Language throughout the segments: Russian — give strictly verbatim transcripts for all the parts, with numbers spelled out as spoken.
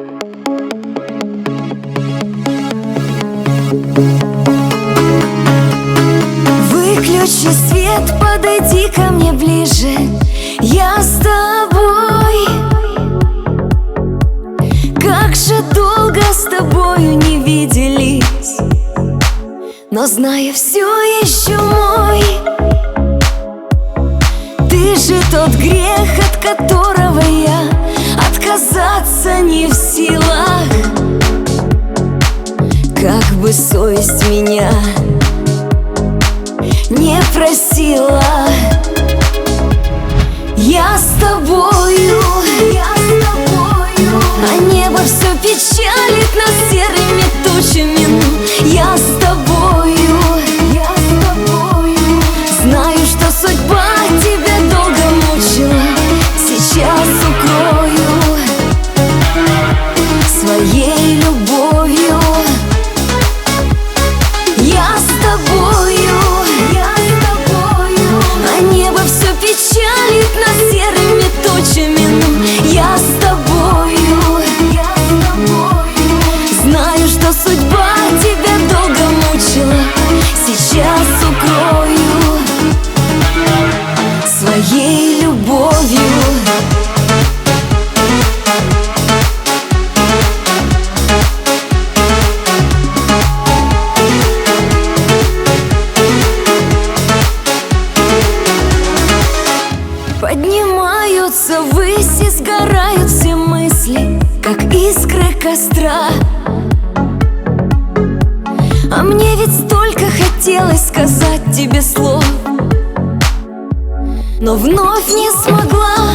Выключи свет, подойди ко мне ближе. Я с тобой. Как же долго с тобою не виделись, но знаю, все еще мой. Ты же тот грех, от которого я отказаться не в силах. Как бы совесть меня не просила. Я с тобою, я с тобою, а небо все печалит нас серыми тучами. Я с тобою, я с тобою, знаю, что судьба тебя долго мучила. Сейчас укрою своей любовью. Я с тобою, я с тобою, а небо все печалит нас серыми тучами. Я с тобою, я с тобою, знаю, что судьба тебя долго мучила. Сейчас укрою своей любовью. Поднимаются ввысь и сгорают все мысли, как искры костра. А мне ведь столько хотелось сказать тебе слов, но вновь не смогла.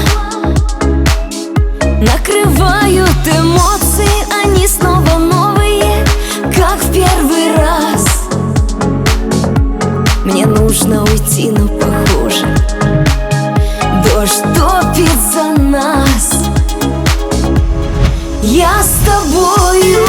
Накрывают эмоции, они снова новые, как в первый раз. Мне нужно уйти, но похоже дождь топит за нас. Я с тобою,